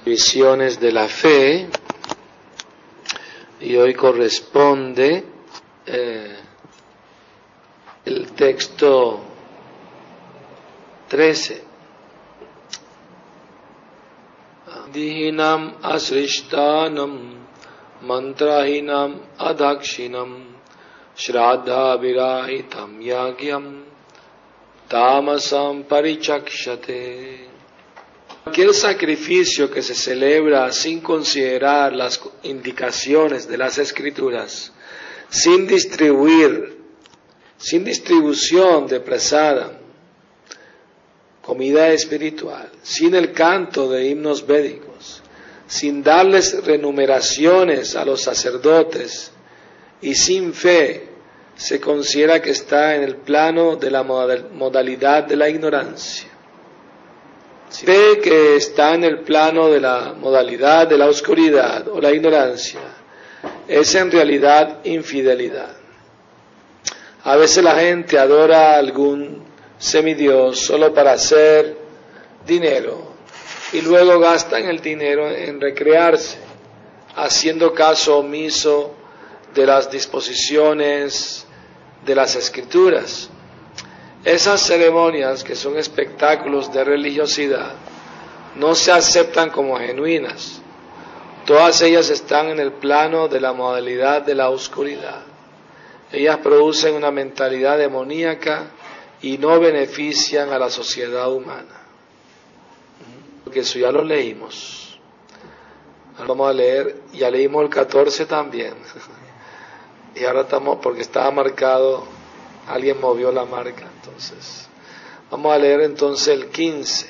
Visiones de la fe, y hoy corresponde el texto 13. Dihinam asrishtanam mantrahinam adakshinam shraddha virahitam yagyam tamasam parichakshate. Cualquier sacrificio que se celebra sin considerar las indicaciones de las Escrituras, sin distribución de prasadam, comida espiritual, sin el canto de himnos védicos, sin darles remuneraciones a los sacerdotes y sin fe, se considera que está en el plano de la modalidad de la ignorancia. Fe que está en el plano de la modalidad de la oscuridad o la ignorancia es en realidad infidelidad. A veces la gente adora a algún semidios solo para hacer dinero y luego gastan el dinero en recrearse, haciendo caso omiso de las disposiciones de las Escrituras. Esas ceremonias, que son espectáculos de religiosidad, no se aceptan como genuinas. Todas ellas están en el plano de la modalidad de la oscuridad. Ellas producen una mentalidad demoníaca y no benefician a la sociedad humana. Porque eso ya lo leímos. Ahora vamos a leer, ya leímos el 14 también. Y ahora estamos, porque estaba marcado, alguien movió la marca, entonces. Vamos a leer entonces el 15.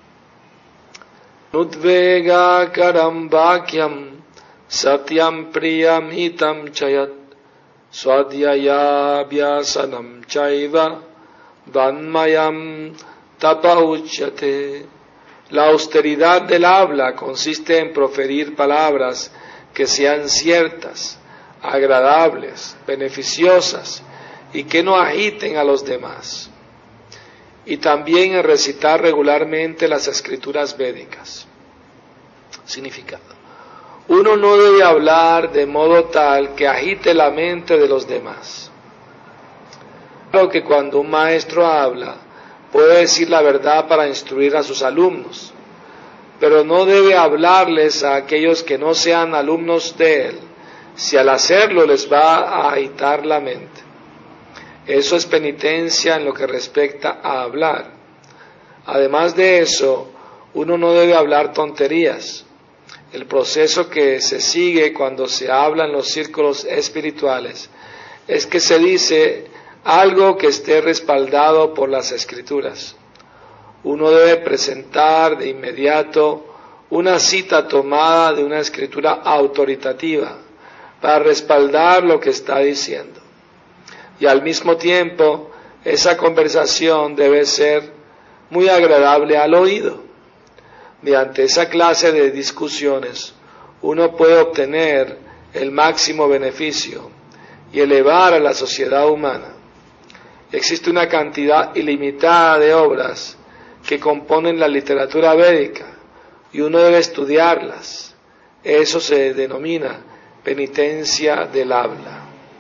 Nudvega karam vakyam satyam priyam hitam chayat swadhyaya vyasanam chaiva vanmayam tapauchyate. La austeridad del habla consiste en proferir palabras que sean ciertas, agradables, beneficiosas y que no agiten a los demás. Y también en recitar regularmente las escrituras védicas. Significado: uno no debe hablar de modo tal que agite la mente de los demás. Claro que cuando un maestro habla, puede decir la verdad para instruir a sus alumnos, pero no debe hablarles a aquellos que no sean alumnos de él, si al hacerlo les va a agitar la mente. Eso es penitencia en lo que respecta a hablar. Además de eso, uno no debe hablar tonterías. El proceso que se sigue cuando se habla en los círculos espirituales es que se dice algo que esté respaldado por las Escrituras. Uno debe presentar de inmediato una cita tomada de una escritura autoritativa para respaldar lo que está diciendo. Y al mismo tiempo, esa conversación debe ser muy agradable al oído. Mediante esa clase de discusiones, uno puede obtener el máximo beneficio y elevar a la sociedad humana. Existe una cantidad ilimitada de obras que componen la literatura védica y uno debe estudiarlas. Eso se denomina penitencia del habla.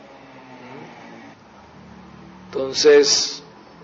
Entonces,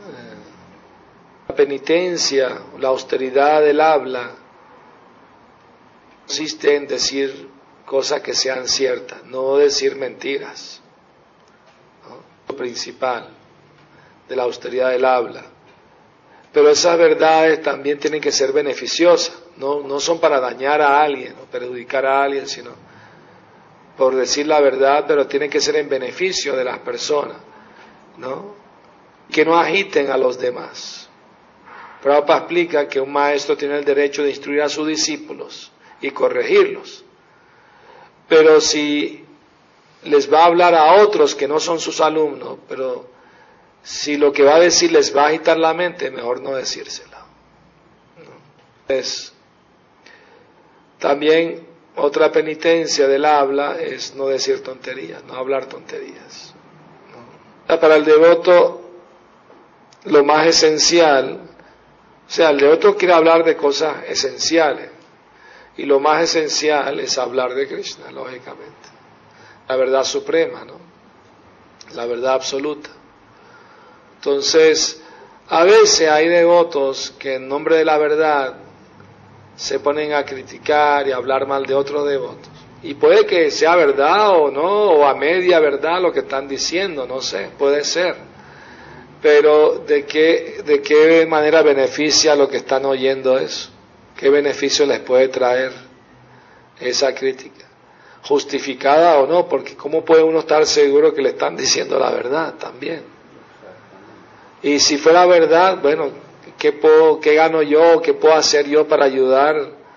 la penitencia, la austeridad del habla, consiste en decir cosas que sean ciertas, no decir mentiras, ¿no? Lo principal de la austeridad del habla. Pero esas verdades también tienen que ser beneficiosas, no son para dañar a alguien o perjudicar a alguien, sino por decir la verdad, pero tienen que ser en beneficio de las personas, ¿no? Que no agiten a los demás. Prabhupada explica que un maestro tiene el derecho de instruir a sus discípulos y corregirlos. Pero si les va a hablar a otros que no son sus alumnos, pero si lo que va a decir les va a agitar la mente, mejor no decírsela. Entonces, también otra penitencia del habla es no decir tonterías, no hablar tonterías. Para el devoto, lo más esencial, o sea, el devoto quiere hablar de cosas esenciales, Y lo más esencial es hablar de Krishna, lógicamente. La verdad suprema, ¿no? La verdad absoluta. Entonces, a veces hay devotos que en nombre de la verdad se ponen a criticar y a hablar mal de otros devotos. Y puede que sea verdad o no, o a media verdad lo que están diciendo, no sé, puede ser. Pero ¿de qué manera beneficia a lo que están oyendo eso? ¿Qué beneficio les puede traer esa crítica? Justificada o no, porque ¿cómo puede uno estar seguro que le están diciendo la verdad también? Y si fuera verdad, bueno, ¿qué gano yo? ¿Qué puedo hacer yo para ayudar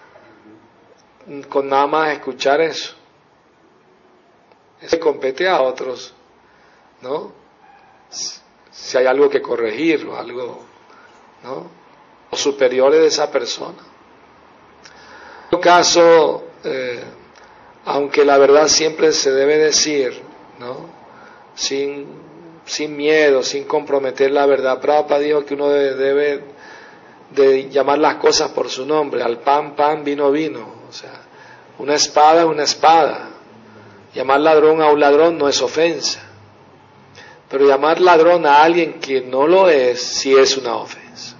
con nada más escuchar eso? Eso compete a otros, ¿no? Si hay algo que corregir o algo, ¿no? Los superiores de esa persona. En todo caso, aunque la verdad siempre se debe decir, ¿no? Sin miedo, sin comprometer la verdad. Prabhupada dijo que uno debe de llamar las cosas por su nombre. Al pan, pan, vino, vino. O sea, una espada es una espada. Llamar ladrón a un ladrón no es ofensa. Pero llamar ladrón a alguien que no lo es, sí es una ofensa.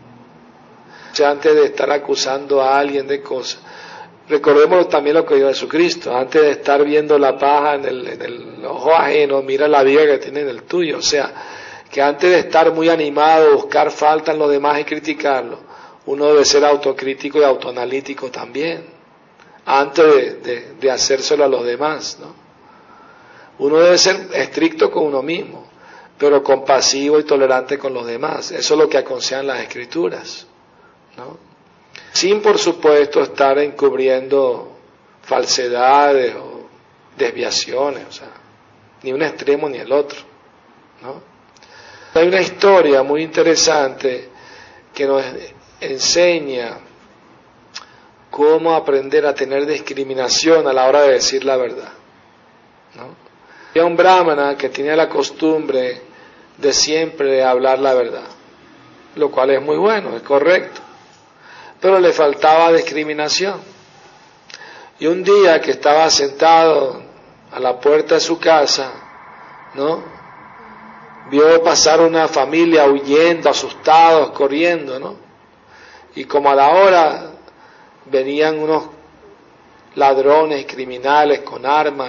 O sea, antes de estar acusando a alguien de cosas, recordemos también lo que dijo Jesucristo, antes de estar viendo la paja en el ojo ajeno, mira la viga que tiene en el tuyo. O sea, que antes de estar muy animado, buscar falta en los demás y criticarlo, uno debe ser autocrítico y autoanalítico también, antes de hacérselo a los demás, ¿no? Uno debe ser estricto con uno mismo, pero compasivo y tolerante con los demás. Eso es lo que aconsejan las Escrituras, ¿no? Sin, por supuesto, estar encubriendo falsedades o desviaciones, o sea, ni un extremo ni el otro, ¿no? Hay una historia muy interesante que nos enseña cómo aprender a tener discriminación a la hora de decir la verdad, ¿no? Había un brahmana que tenía la costumbre de siempre hablar la verdad, lo cual es muy bueno, es correcto, pero le faltaba discriminación. Y un día que estaba sentado a la puerta de su casa, ¿no? Vio pasar una familia huyendo, asustados, corriendo, ¿no? Y como a la hora venían unos ladrones, criminales con armas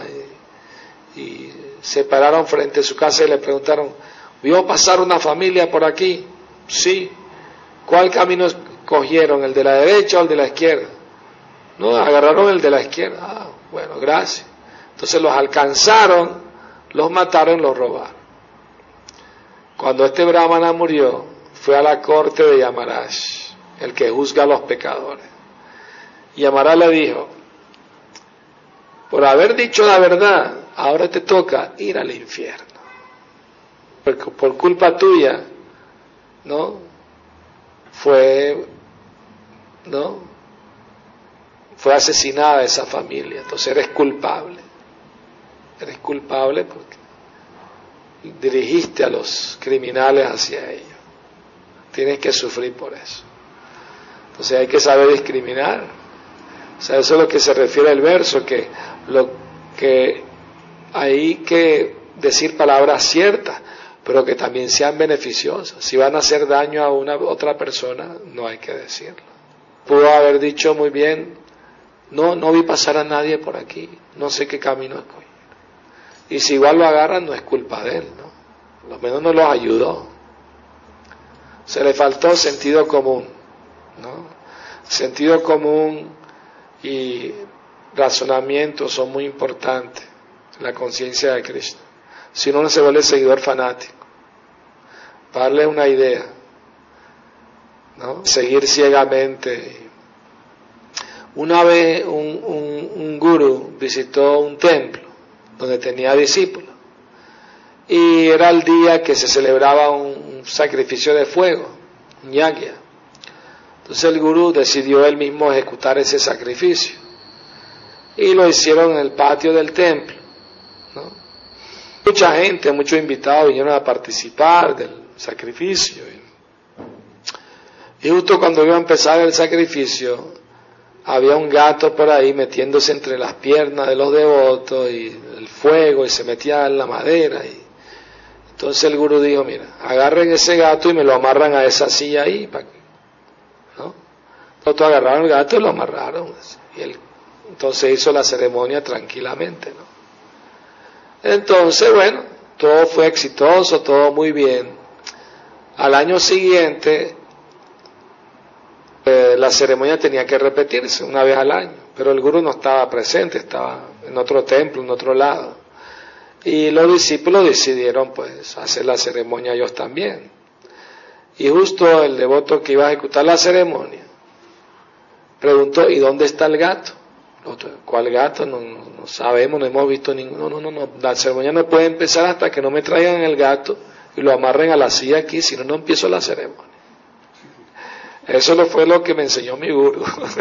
y se pararon frente a su casa y le preguntaron, ¿vio pasar una familia por aquí? Sí. ¿Cuál camino cogieron, el de la derecha o el de la izquierda? No, agarraron el de la izquierda. Ah, bueno, gracias. Entonces los alcanzaron, los mataron, los robaron. Cuando este brahmana murió, fue a la corte de Yamaraj, el que juzga a los pecadores. Y Yamaraj le dijo, por haber dicho la verdad, ahora te toca ir al infierno. Porque por culpa tuya, ¿no? Fue asesinada esa familia. Entonces eres culpable. Eres culpable porque dirigiste a los criminales hacia ellos. Tienes que sufrir por eso. Entonces hay que saber discriminar. O sea, eso es lo que se refiere al verso, que hay que decir palabras ciertas, pero que también sean beneficiosas. Si van a hacer daño a otra persona, no hay que decirlo. Pudo haber dicho muy bien, no vi pasar a nadie por aquí, no sé qué camino escoger. Y si igual lo agarran, no es culpa de él, ¿no? Por lo menos no los ayudó. Se le faltó sentido común, ¿no? Sentido común y razonamiento son muy importantes en la conciencia de Krishna. Si uno no se vuelve seguidor fanático, para darle una idea, ¿no? Seguir ciegamente. Una vez un gurú visitó un templo donde tenía discípulos y era el día que se celebraba un sacrificio de fuego, un yagya. Entonces el gurú decidió él mismo ejecutar ese sacrificio y lo hicieron en el patio del templo, ¿no? Mucha gente, muchos invitados vinieron a participar del sacrificio y justo cuando iba a empezar el sacrificio había un gato por ahí metiéndose entre las piernas de los devotos y el fuego y se metía en la madera. Y entonces el gurú dijo, mira, agarren ese gato y me lo amarran a esa silla ahí. ¿No? Entonces agarraron el gato y lo amarraron. Y entonces hizo la ceremonia tranquilamente. ¿No? Entonces, bueno, todo fue exitoso, todo muy bien. Al año siguiente, la ceremonia tenía que repetirse una vez al año, pero el gurú no estaba presente, estaba en otro templo, en otro lado. Y los discípulos decidieron pues hacer la ceremonia ellos también. Y justo el devoto que iba a ejecutar la ceremonia preguntó, ¿y dónde está el gato? ¿Cuál gato? No sabemos, no hemos visto ninguno. No, la ceremonia no puede empezar hasta que no me traigan el gato y lo amarren a la silla aquí, si no, no empiezo la ceremonia. Eso no fue lo que me enseñó mi gurú.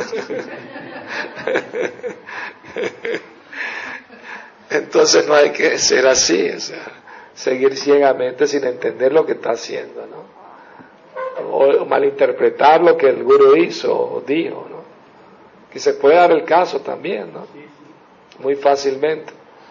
Entonces no hay que ser así, o sea, seguir ciegamente sin entender lo que está haciendo, ¿no? O malinterpretar lo que el gurú hizo o dijo, ¿no? Que se puede dar el caso también, ¿no? Muy fácilmente.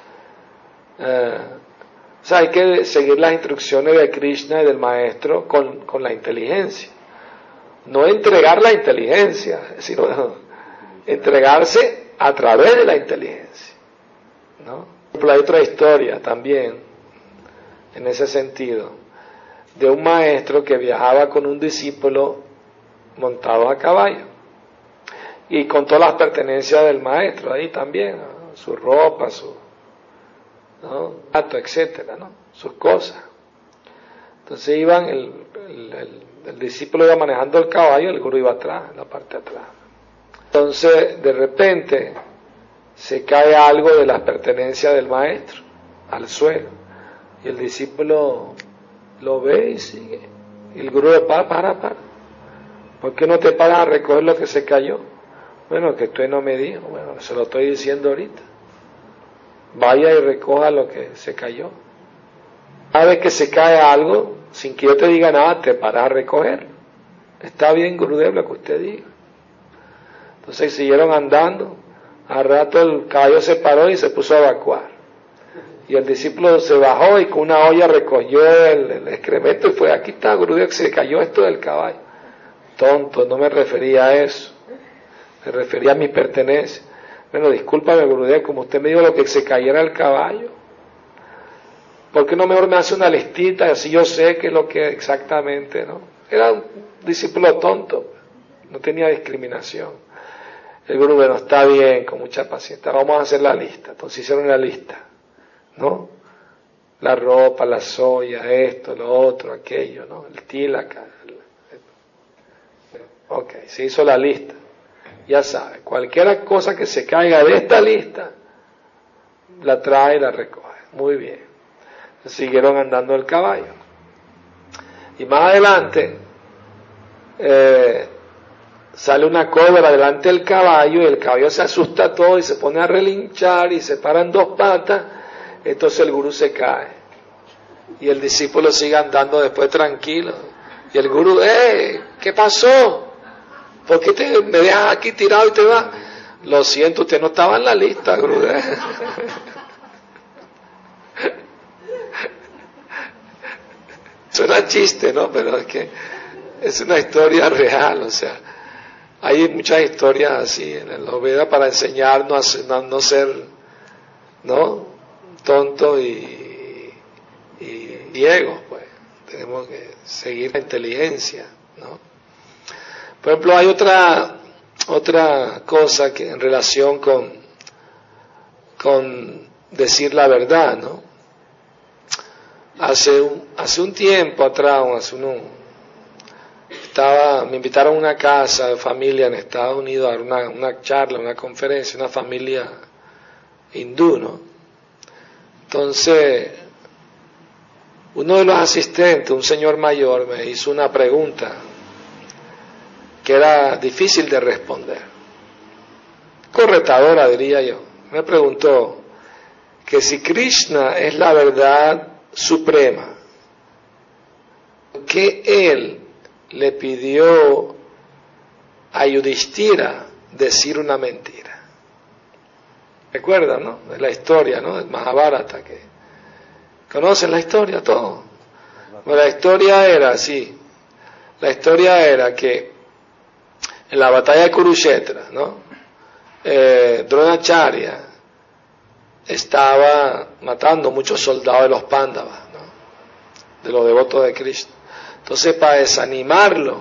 O sea, hay que seguir las instrucciones de Krishna y del maestro con la inteligencia. No entregar la inteligencia, sino entregarse a través de la inteligencia, ¿no? Hay otra historia también, en ese sentido, de un maestro que viajaba con un discípulo montado a caballo y con todas las pertenencias del maestro ahí también, ¿no? Su ropa, su gato, etcétera, ¿no? Sus cosas. Entonces iban, el discípulo iba manejando el caballo, el gurú iba atrás, en la parte de atrás. Entonces, de repente, se cae algo de las pertenencias del maestro al suelo. Y el discípulo lo ve y sigue. Y el gurú le para. ¿Por qué no te paras a recoger lo que se cayó? Bueno, que usted no me dijo. Bueno, se lo estoy diciendo ahorita. Vaya y recoja lo que se cayó. Cada vez que se cae algo, sin que yo te diga nada, te paras a recogerlo. Está bien, Gurudev, lo que usted diga. Entonces siguieron andando. Al rato el caballo se paró y se puso a evacuar. Y el discípulo se bajó y con una olla recogió el excremento y fue, aquí está, Gurudev, se cayó esto del caballo. Tonto, no me refería a eso. Me refería a mis pertenencias. Bueno, discúlpame, Gurudev, como usted me dijo lo que se cayera el caballo. ¿Por qué no mejor me hace una listita? Así yo sé qué es lo que exactamente, ¿no? Era un discípulo tonto, no tenía discriminación. El gurú, bueno, está bien, con mucha paciencia, vamos a hacer la lista. Entonces hicieron la lista, ¿no? La ropa, la soya, esto, lo otro, aquello, ¿no? El tilaka. Ok, se hizo la lista. Ya sabe, cualquier cosa que se caiga de esta lista, la trae y la recoge. Muy bien. Siguieron andando el caballo. Y más adelante, sale una cobra delante del caballo y el caballo se asusta todo y se pone a relinchar y se paran dos patas. Entonces el gurú se cae y el discípulo sigue andando después tranquilo y el gurú, ¿qué pasó? ¿Por qué me dejas aquí tirado y te vas? Lo siento, usted no estaba en la lista, gurú. Suena chiste, ¿no? Pero es que es una historia real, o sea, hay muchas historias así en los Vedas para enseñarnos a no ser, ¿no? Tontos y ciegos, pues. Tenemos que seguir la inteligencia, ¿no? Por ejemplo, hay otra cosa que en relación con decir la verdad, ¿no? Hace un tiempo atrás, me invitaron a una casa de familia en Estados Unidos a dar una charla, una conferencia, una familia hindú, ¿no? Entonces, uno de los asistentes, un señor mayor, me hizo una pregunta que era difícil de responder, corretadora diría yo. Me preguntó que si Krishna es la verdad suprema, que él le pidió a Yudhishthira decir una mentira. ¿Recuerdan, no? De la historia, ¿no? Del Mahabharata, que conocen la historia todo. Bueno, la historia era así. La historia era que en la batalla de Kurukshetra, ¿no? Dronacharya estaba matando muchos soldados de los Pándavas, ¿no? De los devotos de Krishna. Entonces, para desanimarlo,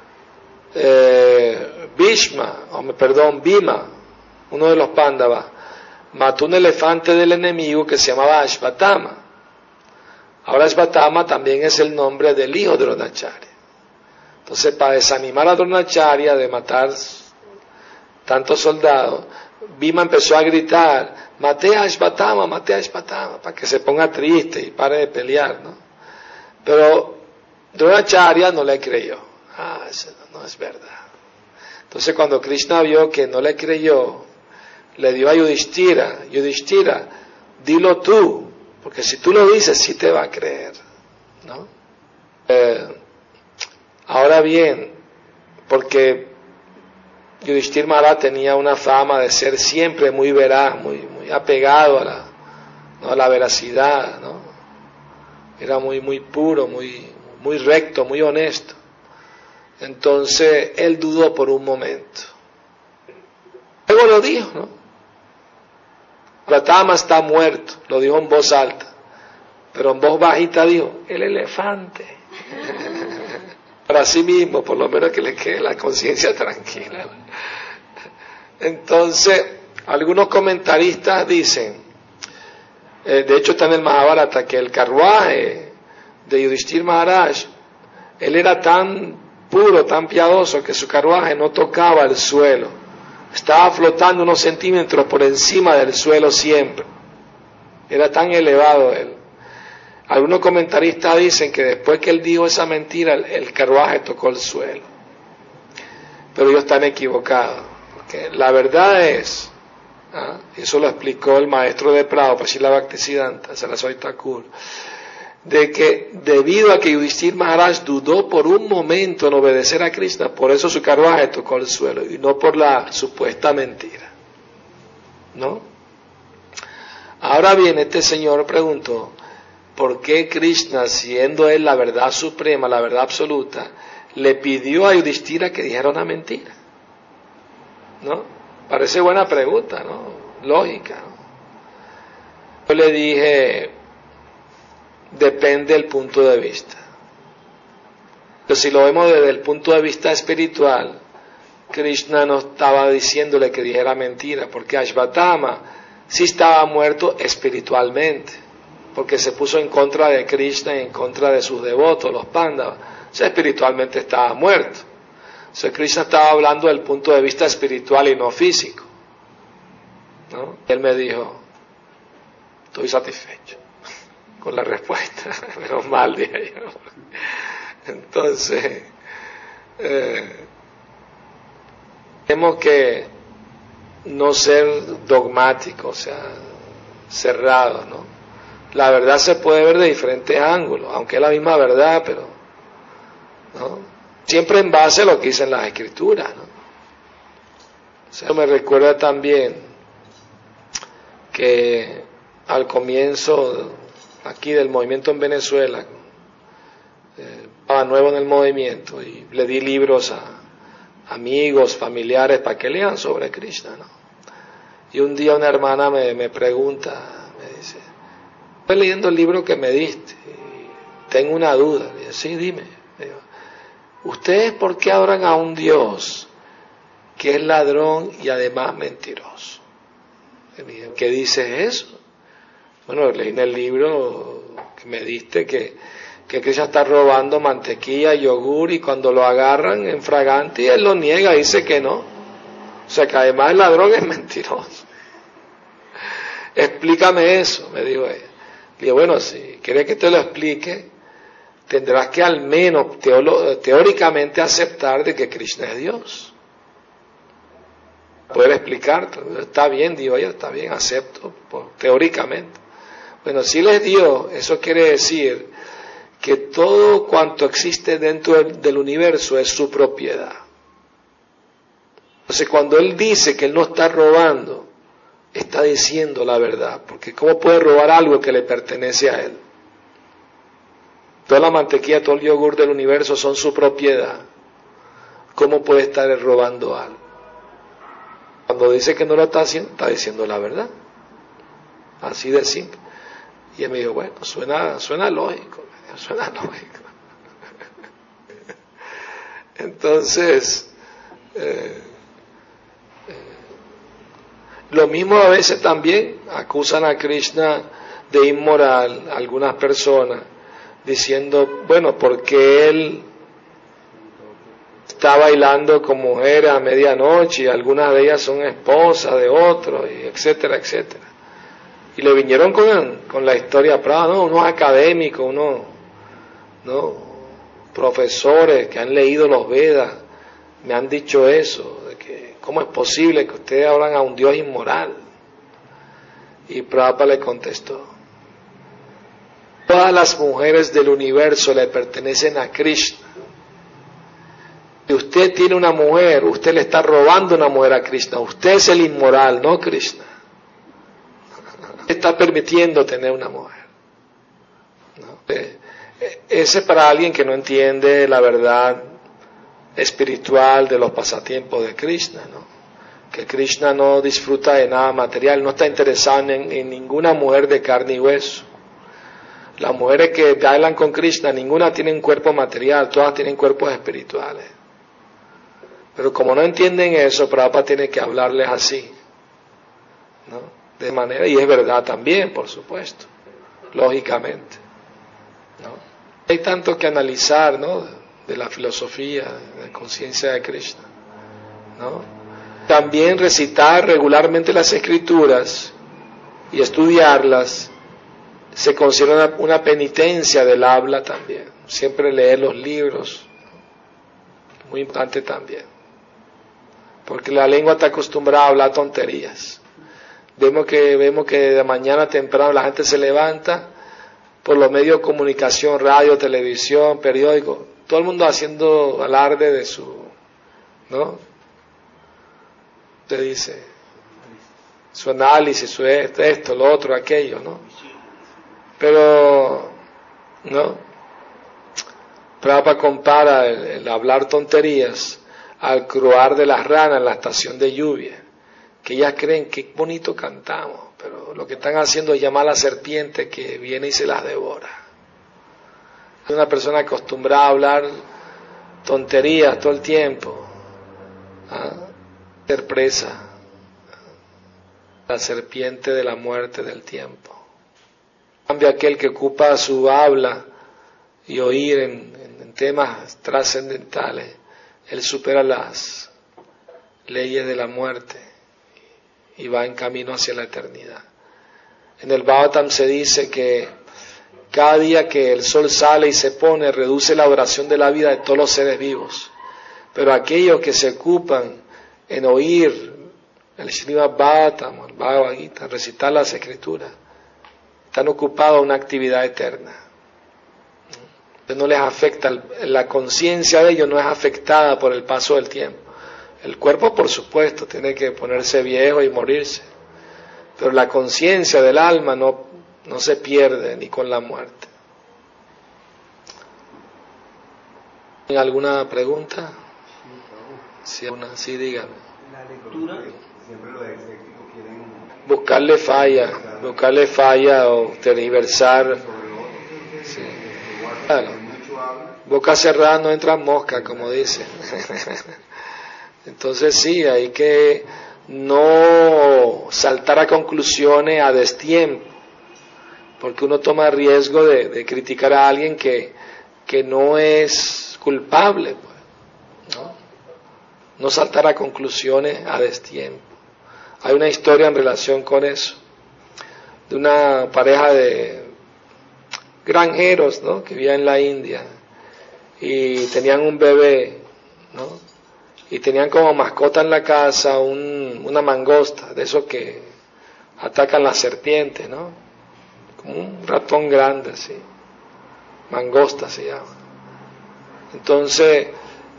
Bhima, uno de los Pándavas, mató un elefante del enemigo que se llamaba Ashvatthama. Ahora Ashvatthama también es el nombre del hijo de Dronacharya. Entonces, para desanimar a Dronacharya de matar tantos soldados, Bhima empezó a gritar, maté a Ashvatthama, para que se ponga triste y pare de pelear, ¿no? Pero Dronacharya no le creyó. Eso no es verdad. Entonces, cuando Krishna vio que no le creyó, le dio a Yudhishthira, dilo tú, porque si tú lo dices, sí te va a creer, ¿no? Ahora bien, porque Yudhishthira Maharaj tenía una fama de ser siempre muy veraz, muy apegado a la veracidad, ¿no? Era muy puro, muy recto, muy honesto. Entonces, él dudó por un momento. Luego lo dijo, ¿no? Ashvatthama está muerto, lo dijo en voz alta, pero en voz bajita dijo, el elefante. Para sí mismo, por lo menos que le quede la conciencia tranquila. Entonces, algunos comentaristas dicen, de hecho está en el Mahabharata, que el carruaje de Yudhishthira Maharaj, él era tan puro, tan piadoso, que su carruaje no tocaba el suelo. Estaba flotando unos centímetros por encima del suelo siempre. Era tan elevado él. Algunos comentaristas dicen que después que él dijo esa mentira, el carruaje tocó el suelo. Pero ellos están equivocados. Porque la verdad es, eso lo explicó el maestro de Prabhupada, Srila Bhaktisiddhanta Saraswati Thakur, de que debido a que Yudhishthira Maharaj dudó por un momento en obedecer a Krishna, por eso su carruaje tocó el suelo y no por la supuesta mentira, ¿no? Ahora bien, este señor preguntó, ¿por qué Krishna, siendo él la verdad suprema, la verdad absoluta, le pidió a Yudhishthira que dijera una mentira? ¿No? Parece buena pregunta, ¿no? Lógica, ¿no? Yo le dije, depende del punto de vista. Pero si lo vemos desde el punto de vista espiritual, Krishna no estaba diciéndole que dijera mentira, porque Ashvatthama sí estaba muerto espiritualmente, porque se puso en contra de Krishna y en contra de sus devotos, los Pándavas. O sea, espiritualmente estaba muerto. O sea, Krishna estaba hablando del punto de vista espiritual y no físico, ¿no? Él me dijo, estoy satisfecho con la respuesta, menos mal, dije yo. Entonces, tenemos que no ser dogmáticos, o sea, cerrados, ¿no? La verdad se puede ver de diferentes ángulos, aunque es la misma verdad, pero, ¿no? Siempre en base a lo que dicen las Escrituras, ¿no? O sea, me recuerda también que al comienzo aquí del movimiento en Venezuela, estaba nuevo en el movimiento y le di libros a amigos, familiares para que lean sobre Krishna, ¿no? Y un día una hermana me pregunta, me dice, estoy leyendo el libro que me diste y tengo una duda. Le digo, sí, dime. Le digo, ¿ustedes por qué adoran a un Dios que es ladrón y además mentiroso? Le digo, ¿qué dice eso? Bueno, leí en el libro que me diste que Krishna está robando mantequilla, yogur, y cuando lo agarran en fragante, él lo niega, dice que no. O sea que además el ladrón es mentiroso. Explícame eso, me dijo ella. Le digo, bueno, si quieres que te lo explique, tendrás que al menos teóricamente aceptar de que Krishna es Dios. Poder explicarte. Está bien, digo ella, está bien, acepto, teóricamente. Bueno, si Él es Dios, eso quiere decir que todo cuanto existe dentro del universo es su propiedad. Entonces cuando él dice que él no está robando, está diciendo la verdad, porque ¿cómo puede robar algo que le pertenece a él? Toda la mantequilla, todo el yogur del universo son su propiedad. ¿Cómo puede estar él robando algo? Cuando dice que no lo está haciendo, está diciendo la verdad. Así de simple. Y él me dijo, bueno, suena lógico, suena lógico. Entonces, lo mismo a veces también acusan a Krishna de inmoral algunas personas, diciendo, bueno, porque él está bailando con mujeres a medianoche y algunas de ellas son esposas de otros, y etcétera, etcétera. Y le vinieron con la historia Prabhupada, ¿no? Unos académicos, profesores que han leído los Vedas, me han dicho eso, de que ¿cómo es posible que ustedes hablan a un Dios inmoral? Y Prabhupada le contestó, todas las mujeres del universo le pertenecen a Krishna. Si usted tiene una mujer, usted le está robando una mujer a Krishna. Usted es el inmoral, no Krishna. Usted está permitiendo tener una mujer. ¿No? Ese para alguien que no entiende la verdad espiritual de los pasatiempos de Krishna, ¿no? Que Krishna no disfruta de nada material, no está interesado en ninguna mujer de carne y hueso. Las mujeres que bailan con Krishna, ninguna tiene un cuerpo material, todas tienen cuerpos espirituales. Pero como no entienden eso, Prabhupada tiene que hablarles así, ¿no? De manera, y es verdad también, por supuesto, lógicamente, ¿no? Hay tanto que analizar, ¿no? De la filosofía, de la conciencia de Krishna, ¿no? También recitar regularmente las escrituras y estudiarlas se considera una penitencia del habla también. Siempre leer los libros, muy importante también, porque la lengua está acostumbrada a hablar tonterías. Vemos que de mañana temprano la gente se levanta por los medios de comunicación, radio, televisión, periódico, todo el mundo haciendo alarde de su, ¿no? Usted dice, su análisis, su esto, lo otro, aquello, ¿no? Pero, ¿no? Prabhupada compara el hablar tonterías al croar de las ranas en la estación de lluvia, que ellas creen que bonito cantamos, pero lo que están haciendo es llamar a la serpiente que viene y se las devora. Una persona acostumbrada a hablar tonterías todo el tiempo, ser presa, la serpiente de la muerte del tiempo. En cambio, aquel que ocupa su habla y oír en temas trascendentales, él supera las leyes de la muerte y va en camino hacia la eternidad. En el Bhagavatam se dice que cada día que el sol sale y se pone, reduce la duración de la vida de todos los seres vivos. Pero aquellos que se ocupan en oír el Srimad Bhagavatam, el Bhagavad Gita, recitar las escrituras, están ocupados en una actividad eterna. No les afecta, la conciencia de ellos no es afectada por el paso del tiempo. El cuerpo, por supuesto, tiene que ponerse viejo y morirse, pero la conciencia del alma no se pierde ni con la muerte. ¿Tienen alguna pregunta? Sí, dígame. La lectura, siempre los escépticos quieren buscarle falla o tergiversar. Sí. Claro. Boca cerrada no entran moscas, como dicen. Entonces sí, hay que no saltar a conclusiones a destiempo, porque uno toma riesgo de criticar a alguien que no es culpable, pues, ¿no? No saltar a conclusiones a destiempo. Hay una historia en relación con eso, de una pareja de granjeros, ¿no? Que vivían en la India y tenían un bebé, ¿no? Y tenían como mascota en la casa una mangosta, de esos que atacan las serpientes, ¿no? Como un ratón grande, así. Mangosta se llama. Entonces,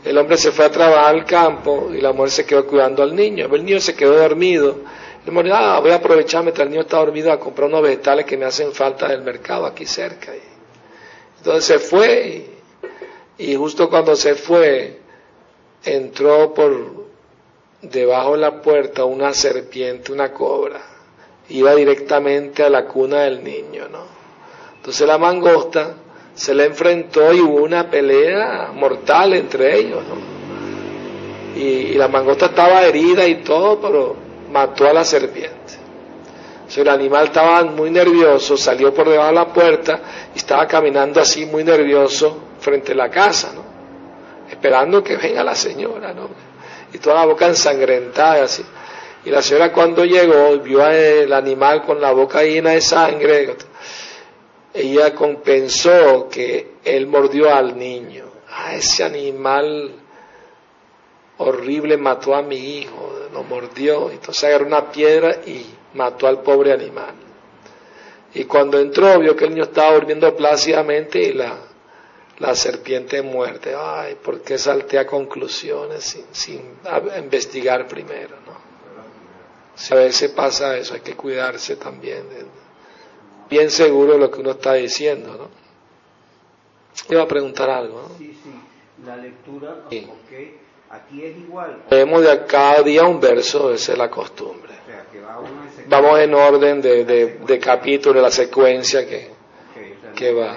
El hombre se fue a trabajar al campo y la mujer se quedó cuidando al niño. El niño se quedó dormido. El hombre, voy a aprovechar mientras el niño está dormido a comprar unos vegetales que me hacen falta del mercado aquí cerca. Entonces se fue y justo cuando se fue entró por debajo de la puerta una serpiente, una cobra. Iba directamente a la cuna del niño, ¿no? Entonces la mangosta se le enfrentó y hubo una pelea mortal entre ellos, ¿no? Y la mangosta estaba herida y todo, pero mató a la serpiente. Entonces el animal estaba muy nervioso, salió por debajo de la puerta y estaba caminando así muy nervioso frente a la casa, ¿no? Esperando que venga la señora, ¿no? Y toda la boca ensangrentada así. Y la señora cuando llegó vio al animal con la boca llena de sangre. Ella pensó que él mordió al niño. Ese animal horrible mató a mi hijo, lo mordió. Entonces agarró una piedra y mató al pobre animal. Y cuando entró vio que el niño estaba durmiendo plácidamente y la serpiente muerte. Ay, ¿por qué salté a conclusiones sin investigar primero, no? Si a veces pasa eso, hay que cuidarse también, bien seguro de lo que uno está diciendo, ¿no? Iba a preguntar algo, ¿no? Sí, la lectura, sí. Okay. Aquí es igual. Leemos de cada día un verso, esa es la costumbre. O sea, que vamos en orden de capítulo, de la secuencia que va.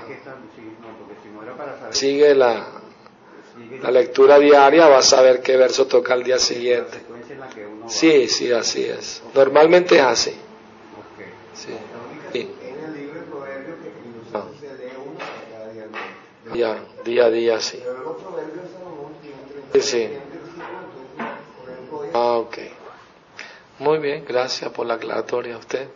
Sigue la lectura diaria, vas a ver qué verso toca al día siguiente. Sí, así es. Normalmente es así. Sí. En el libro de Proverbios que se lee uno para cada día. Día a día, sí. Pero los Proverbios son Sí. Ok. Muy bien, gracias por la aclaratoria a usted.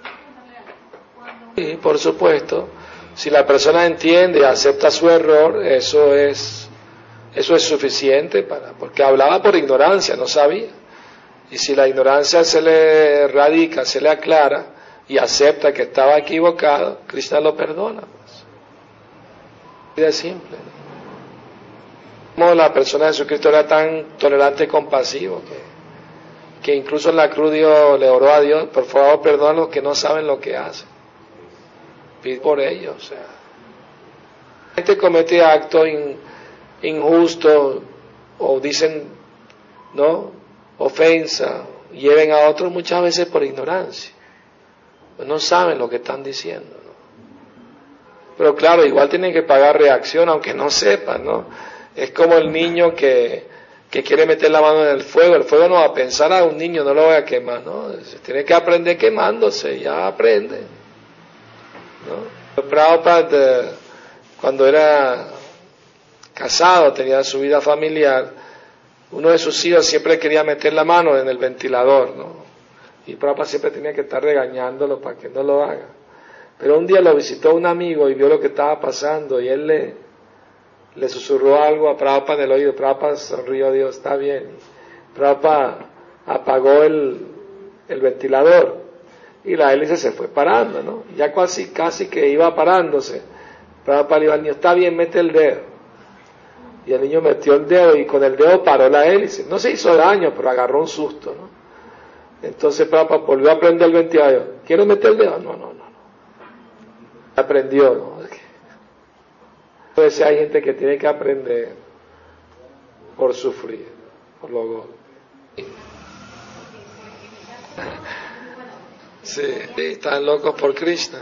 Sí, por supuesto. Si la persona entiende y acepta su error, eso es suficiente porque hablaba por ignorancia, no sabía. Y si la ignorancia se le radica, se le aclara y acepta que estaba equivocado, Krishna lo perdona. Pues. Es simple. Como la persona de Jesucristo era tan tolerante y compasivo que incluso en la cruz Dios le oró a Dios, por favor perdona a los que no saben lo que hacen. Pide por ellos. O sea, la gente comete actos injustos o dicen, ¿no?, ofensa, lleven a otros muchas veces por ignorancia. Pues no saben lo que están diciendo, ¿no? Pero claro, igual tienen que pagar reacción aunque no sepan, ¿no? Es como el niño que quiere meter la mano en el fuego no va a pensar a un niño, no lo voy a quemar, ¿no? Tiene que aprender quemándose, ya aprende, ¿no? Prabhupada, cuando era casado, tenía su vida familiar, uno de sus hijos siempre quería meter la mano en el ventilador, ¿no? Y Prabhupada siempre tenía que estar regañándolo para que no lo haga. Pero un día lo visitó un amigo y vio lo que estaba pasando y él le susurró algo a Prabhupada en el oído. Prabhupada sonrió, Dios, está bien. Prabhupada apagó el ventilador y la hélice se fue parando, ¿no? Ya casi que iba parándose. Prabhupada le dijo al niño, está bien, mete el dedo. Y el niño metió el dedo y con el dedo paró la hélice. No se hizo daño, pero agarró un susto, ¿no? Entonces Prabhupada volvió a prender el ventilador. ¿Quiero meter el dedo? No. Aprendió, ¿no? Entonces hay gente que tiene que aprender por sufrir, por lo golpes. Sí, están locos por Krishna.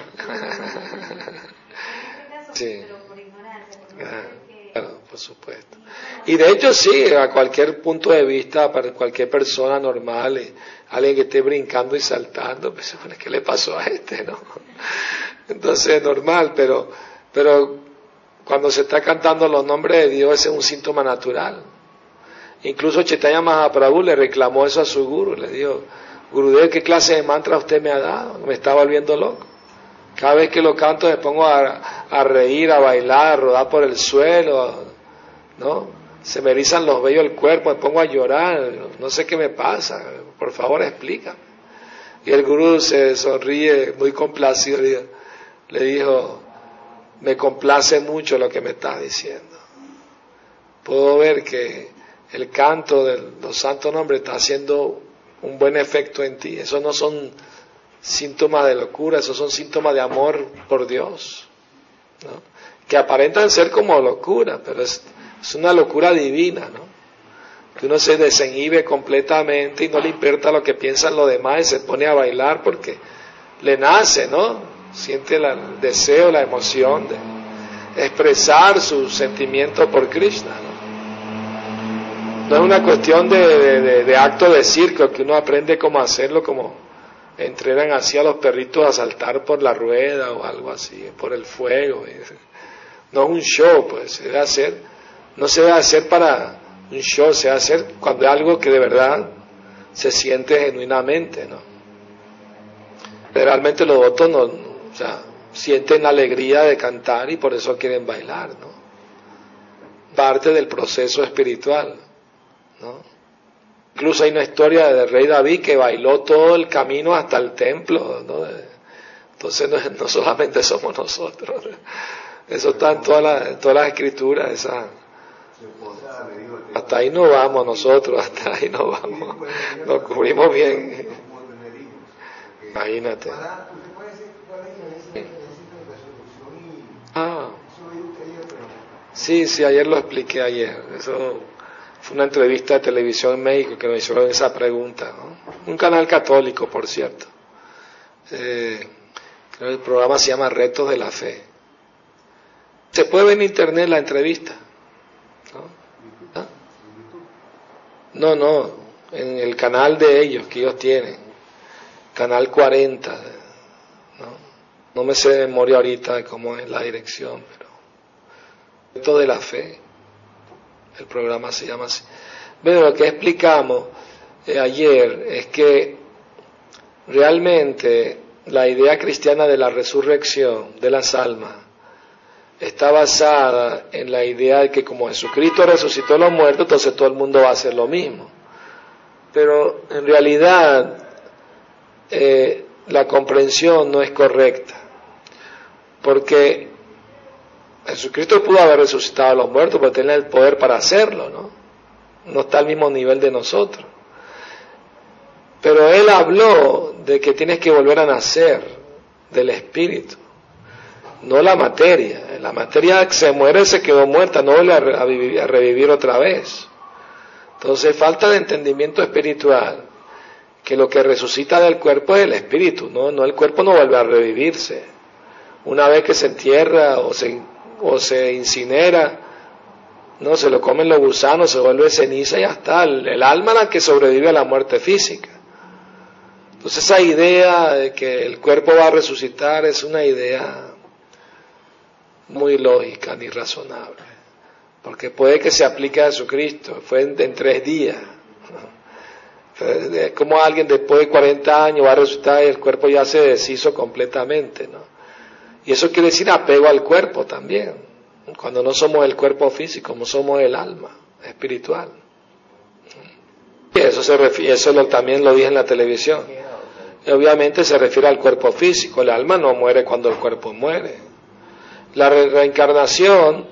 Sí. Claro, por supuesto. Y de hecho sí, a cualquier punto de vista, para cualquier persona normal, alguien que esté brincando y saltando, pues ¿qué le pasó a este, no? Entonces es normal, pero cuando se está cantando los nombres de Dios, ese es un síntoma natural. Incluso Chaitanya Mahaprabhu le reclamó eso a su guru, le dijo, Gurudev, ¿qué clase de mantra usted me ha dado? Me está volviendo loco. Cada vez que lo canto me pongo a reír, a bailar, a rodar por el suelo, ¿no? Se me erizan los vellos del cuerpo, me pongo a llorar, no sé qué me pasa, por favor explícame. Y el gurú se sonríe muy complacido, le dijo, me complace mucho lo que me estás diciendo, puedo ver que el canto de los santos nombres está haciendo un buen efecto en ti. Esos no son síntomas de locura, esos son síntomas de amor por Dios, ¿no? Que aparentan ser como locura, pero es una locura divina, ¿no? Que uno se desinhibe completamente y no le importa lo que piensan los demás y se pone a bailar porque le nace, ¿no? Siente el deseo, la emoción de expresar su sentimiento por Krishna, ¿no? No es una cuestión de acto de circo que uno aprende cómo hacerlo, como entrenan así a los perritos a saltar por la rueda o algo así, por el fuego. No es un show, pues se debe hacer, no se debe hacer para un show, se debe hacer cuando es algo que de verdad se siente genuinamente, ¿no? Realmente los devotos no, o sea, sienten la alegría de cantar y por eso quieren bailar, ¿no? Parte del proceso espiritual, ¿no? Incluso hay una historia del rey David que bailó todo el camino hasta el templo, ¿no? Entonces no solamente somos nosotros, eso está en todas las escrituras, hasta ahí no vamos nosotros, hasta ahí no vamos, nos cubrimos bien, imagínate. Sí, ayer lo expliqué ayer, eso fue una entrevista de televisión en México que me hicieron esa pregunta, ¿no? Un canal católico, por cierto. Creo que el programa se llama Retos de la Fe. Se puede ver en internet la entrevista, ¿no? ¿Ah? No, en el canal de ellos, que ellos tienen, canal 40, no me sé de memoria ahorita cómo es la dirección, pero Retos de la Fe. El programa se llama así. Bueno, lo que explicamos ayer es que realmente la idea cristiana de la resurrección de las almas está basada en la idea de que como Jesucristo resucitó a los muertos, entonces todo el mundo va a hacer lo mismo. Pero en realidad la comprensión no es correcta, porque Jesucristo pudo haber resucitado a los muertos, pero tenía el poder para hacerlo, ¿no? No está al mismo nivel de nosotros. Pero Él habló de que tienes que volver a nacer del Espíritu, no la materia. La materia se muere, se quedó muerta, no vuelve a revivir otra vez. Entonces, falta de entendimiento espiritual, que lo que resucita del cuerpo es el Espíritu, ¿no? El cuerpo no vuelve a revivirse. Una vez que se entierra o se incinera, no, se lo comen los gusanos, se vuelve ceniza y ya está. El alma es la que sobrevive a la muerte física. Entonces esa idea de que el cuerpo va a resucitar es una idea muy lógica ni razonable, porque puede que se aplique a Jesucristo, fue en 3 días. Como alguien después de 40 años va a resucitar y el cuerpo ya se deshizo completamente, ¿no? Y eso quiere decir apego al cuerpo también, cuando no somos el cuerpo físico, como somos el alma espiritual. Y eso también lo dije en la televisión. Y obviamente se refiere al cuerpo físico, el alma no muere cuando el cuerpo muere. La reencarnación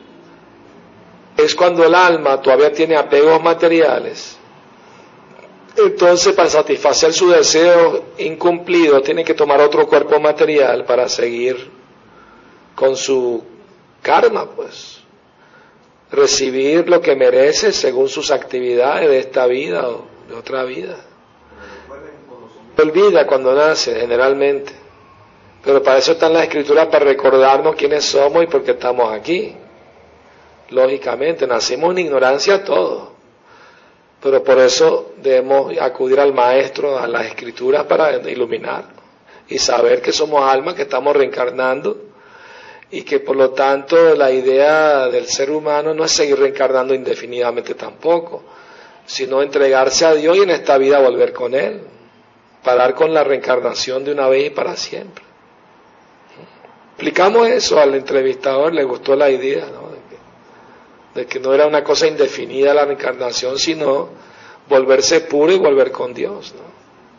es cuando el alma todavía tiene apegos materiales. Entonces, para satisfacer su deseo incumplido, tiene que tomar otro cuerpo material para seguir con su karma, pues. Recibir lo que merece según sus actividades de esta vida o de otra vida. Se olvida cuando nace, generalmente. Pero para eso están las escrituras, para recordarnos quiénes somos y por qué estamos aquí. Lógicamente, nacimos en ignorancia todos. Pero por eso debemos acudir al Maestro, a las Escrituras, para iluminarnos y saber que somos almas, que estamos reencarnando y que por lo tanto la idea del ser humano no es seguir reencarnando indefinidamente tampoco, sino entregarse a Dios y en esta vida volver con Él, parar con la reencarnación de una vez y para siempre. Explicamos eso al entrevistador, le gustó la idea, ¿no? De que no era una cosa indefinida la reencarnación, sino volverse puro y volver con Dios, ¿no?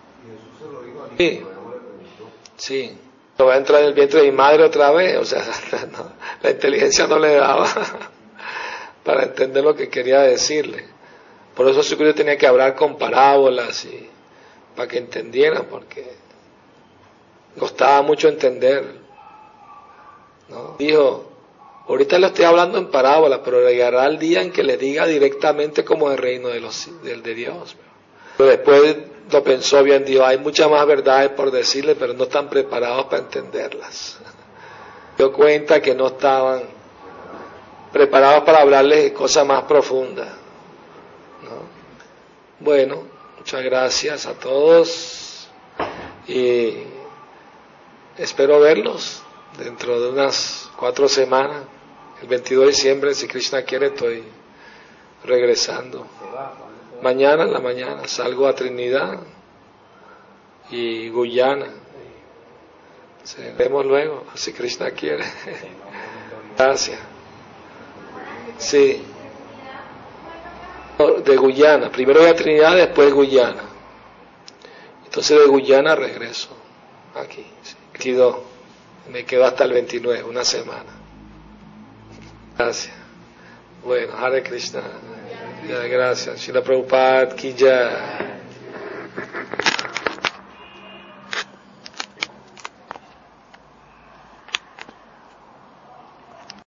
Sí. Va a entrar en el vientre de mi madre otra vez, o sea, no, la inteligencia no le daba para entender lo que quería decirle. Por eso Jesucristo tenía que hablar con parábolas y para que entendieran, porque costaba mucho entender, ¿no? Dijo, ahorita le estoy hablando en parábolas, pero llegará el día en que le diga directamente como el reino de Dios. Pero después lo pensó bien, dijo, hay muchas más verdades por decirle, pero no están preparados para entenderlas. Dio cuenta que no estaban preparados para hablarles cosas más profundas, ¿no? Bueno, muchas gracias a todos y espero verlos dentro de unas 4 semanas. El 22 de diciembre, si Krishna quiere, estoy regresando. Mañana en la mañana salgo a Trinidad y Guyana. Veremos luego, si Krishna quiere. Gracias. Sí. De Guyana. Primero voy a Trinidad, después Guyana. Entonces de Guyana regreso aquí. Sí. 22. Me quedo hasta el 29, una semana. Gracias. Bueno, Hare Krishna. Gracias. Srila Prabhupada ki jai.